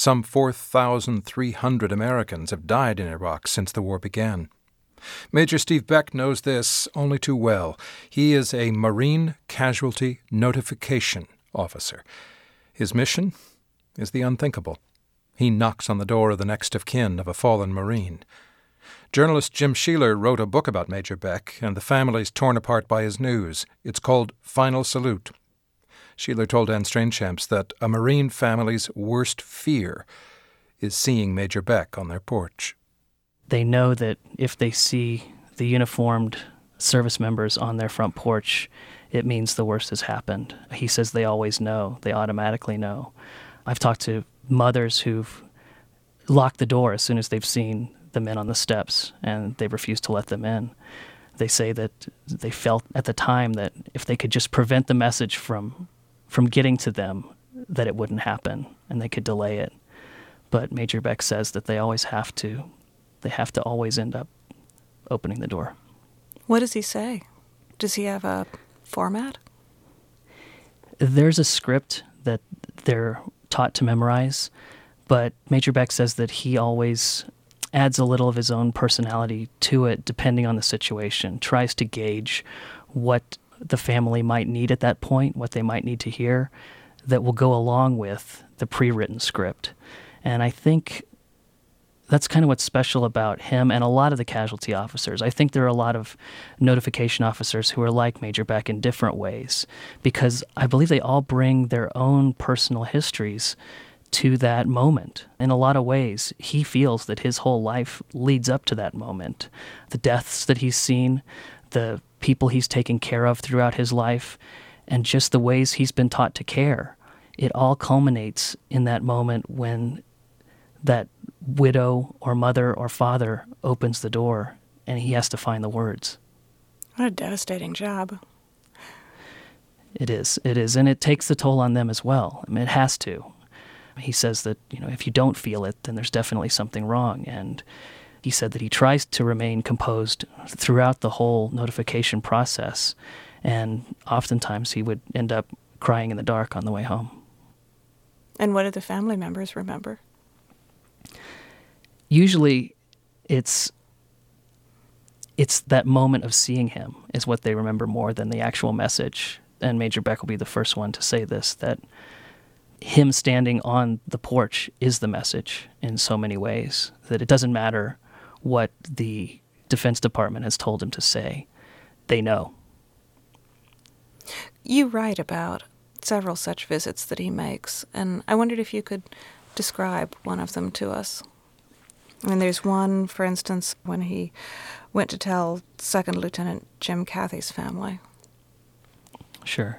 Some 4,300 Americans have died in Iraq since the war began. Major Steve Beck knows this only too well. He is a Marine Casualty Notification Officer. His mission is the unthinkable. He knocks on the door of the next of kin of a fallen Marine. Journalist Jim Sheeler wrote a book about Major Beck and the families torn apart by his news. It's called Final Salute. Sheeler told Anne Strainchamps that a Marine family's worst fear is seeing Major Beck on their porch. They know that if they see the uniformed service members on their front porch, it means the worst has happened. He says they always know. They automatically know. I've talked to mothers who've locked the door as soon as they've seen the men on the steps, and they refuse to let them in. They say that they felt at the time that if they could just prevent the message from getting to them, that it wouldn't happen, and they could delay it. But Major Beck says that they have to always end up opening the door. What does he say? Does he have a format? There's a script that they're taught to memorize, but Major Beck says that he always adds a little of his own personality to it depending on the situation, tries to gauge what the family might need at that point, what they might need to hear, that will go along with the pre-written script. And I think that's kind of what's special about him and a lot of the casualty officers. I think there are a lot of notification officers who are like Major Beck in different ways, because I believe they all bring their own personal histories to that moment. In a lot of ways, he feels that his whole life leads up to that moment. The deaths that he's seen, the people he's taken care of throughout his life, and just the ways he's been taught to care. It all culminates in that moment when that widow or mother or father opens the door and he has to find the words. What a devastating job. It is. And it takes the toll on them as well. I mean, it has to. He says that, if you don't feel it, then there's definitely something wrong. And he said that he tries to remain composed throughout the whole notification process. And oftentimes he would end up crying in the dark on the way home. And what did the family members remember? Usually it's that moment of seeing him is what they remember more than the actual message. And Major Beck will be the first one to say this, that him standing on the porch is the message in so many ways, that it doesn't matter what the Defense Department has told him to say. They know. You write about several such visits that he makes, and I wondered if you could describe one of them to us. I mean, there's one, for instance, when he went to tell Second Lieutenant Jim Cathy's family. Sure.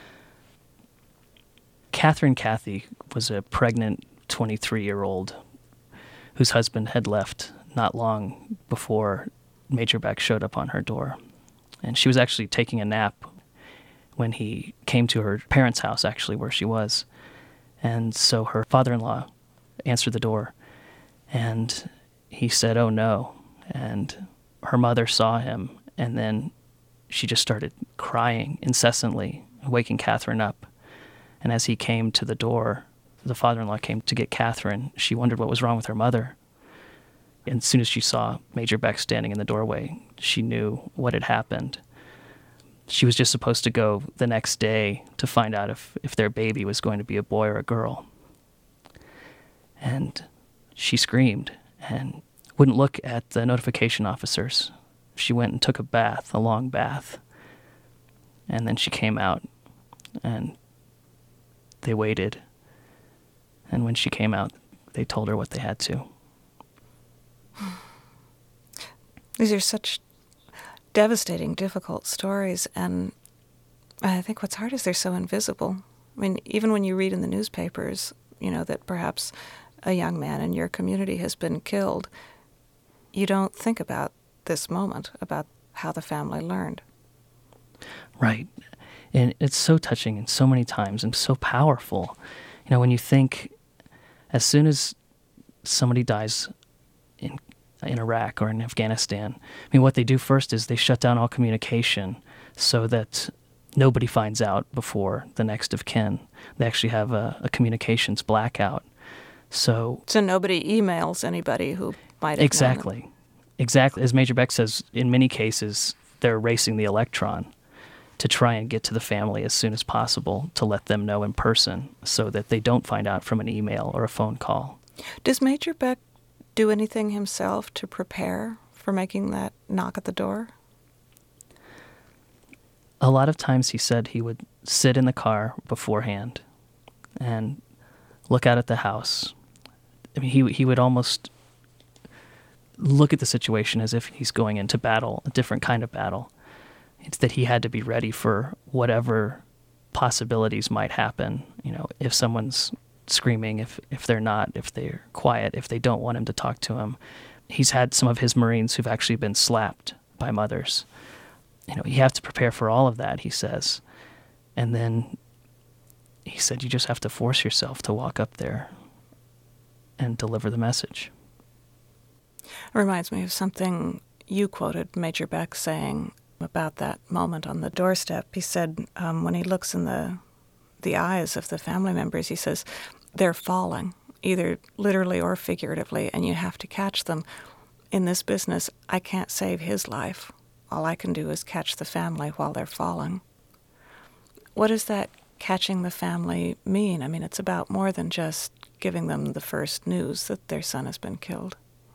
Catherine Cathy was a pregnant 23-year-old whose husband had left not long before Major Beck showed up on her door. And she was actually taking a nap when he came to her parents' house, actually, where she was. And so her father-in-law answered the door, and he said, "Oh, no." And her mother saw him, and then she just started crying incessantly, waking Catherine up. And as he came to the door, the father-in-law came to get Catherine. She wondered what was wrong with her mother. And as soon as she saw Major Beck standing in the doorway, she knew what had happened. She was just supposed to go the next day to find out if their baby was going to be a boy or a girl. And she screamed and wouldn't look at the notification officers. She went and took a bath, a long bath. And then she came out, and they waited. And when she came out, they told her what they had to. These are such devastating, difficult stories, and I think what's hard is they're so invisible. I mean, even when you read in the newspapers, that perhaps a young man in your community has been killed, you don't think about this moment, about how the family learned. Right. And it's so touching and so many times and so powerful. When you think, as soon as somebody dies in Iraq or in Afghanistan, what they do first is they shut down all communication so that nobody finds out before the next of kin. They actually have a communications blackout So nobody emails anybody who might have exactly. Exactly. As Major Beck says, in many cases, they're racing the electron to try and get to the family as soon as possible to let them know in person so that they don't find out from an email or a phone call. Does Major Beck do anything himself to prepare for making that knock at the door? A lot of times he said he would sit in the car beforehand and look out at the house. I mean, he would almost look at the situation as if he's going into battle, a different kind of battle. It's that he had to be ready for whatever possibilities might happen. You know, if someone's screaming, if they're not, if they're quiet, if they don't want him to talk to him. He's had some of his Marines who've actually been slapped by mothers. You know, you have to prepare for all of that, he says. And then he said you just have to force yourself to walk up there and deliver the message. It reminds me of something you quoted Major Beck saying about that moment on the doorstep. He said when he looks in the eyes of the family members, he says, they're falling, either literally or figuratively, and you have to catch them. In this business, I can't save his life. All I can do is catch the family while they're falling. What does that catching the family mean? I mean, it's about more than just giving them the first news that their son has been killed.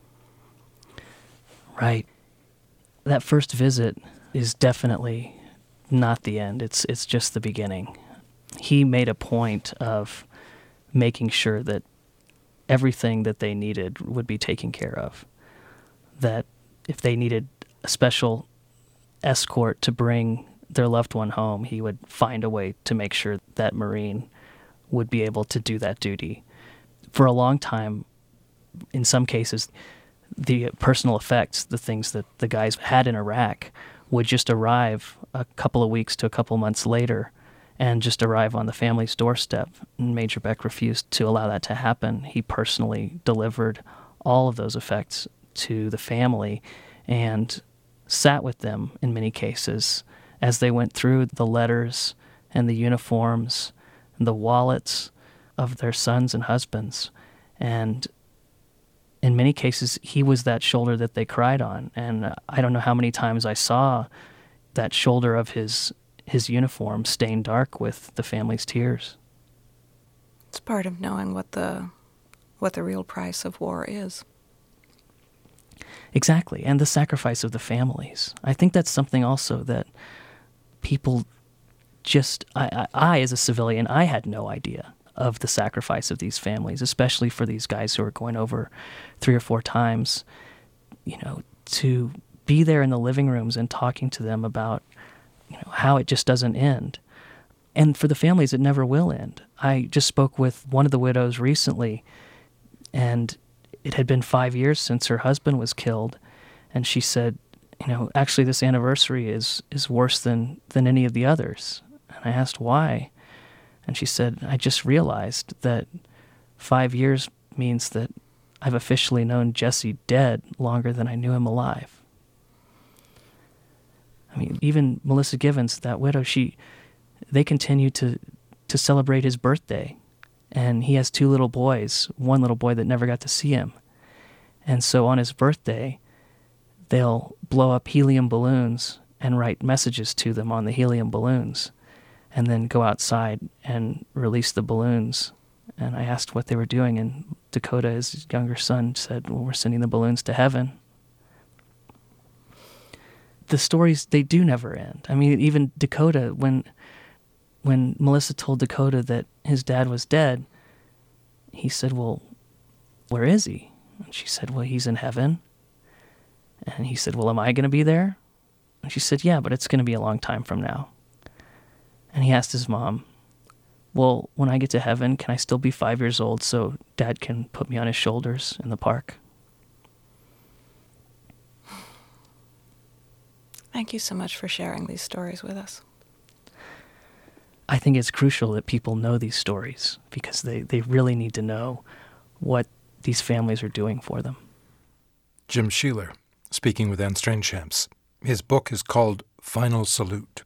Right. That first visit is definitely not the end. It's just the beginning. He made a point of making sure that everything that they needed would be taken care of. That if they needed a special escort to bring their loved one home, he would find a way to make sure that Marine would be able to do that duty. For a long time, in some cases, the personal effects, the things that the guys had in Iraq, would just arrive a couple of weeks to a couple months later and just arrive on the family's doorstep. And Major Beck refused to allow that to happen. He personally delivered all of those effects to the family and sat with them in many cases as they went through the letters and the uniforms and the wallets of their sons and husbands. And in many cases, he was that shoulder that they cried on. And I don't know how many times I saw that shoulder of his uniform stained dark with the family's tears. It's part of knowing what the real price of war is. Exactly, and the sacrifice of the families. I think that's something also that people just... I as a civilian, I had no idea of the sacrifice of these families, especially for these guys who are going over 3 or 4 times, you know, to be there in the living rooms and talking to them about, you know, how it just doesn't end. And for the families, it never will end. I just spoke with one of the widows recently, and it had been 5 years since her husband was killed, and she said, you know, actually this anniversary is worse than any of the others. And I asked why, and she said, I just realized that 5 years means that I've officially known Jesse dead longer than I knew him alive. I mean, even Melissa Givens, that widow, they continue to celebrate his birthday. And he has 2 little boys, one little boy that never got to see him. And so on his birthday, they'll blow up helium balloons and write messages to them on the helium balloons, and then go outside and release the balloons. And I asked what they were doing, and Dakota, his younger son, said, well, we're sending the balloons to heaven. The stories, they do never end. I mean, even Dakota, when Melissa told Dakota that his dad was dead, he said, well, where is he? And she said, well, he's in heaven. And he said, well, am I going to be there? And she said, yeah, but it's going to be a long time from now. And he asked his mom, well, when I get to heaven, can I still be 5 years old so Dad can put me on his shoulders in the park? Thank you so much for sharing these stories with us. I think it's crucial that people know these stories because they really need to know what these families are doing for them. Jim Sheeler, speaking with Anne Strangeshamps. His book is called Final Salute.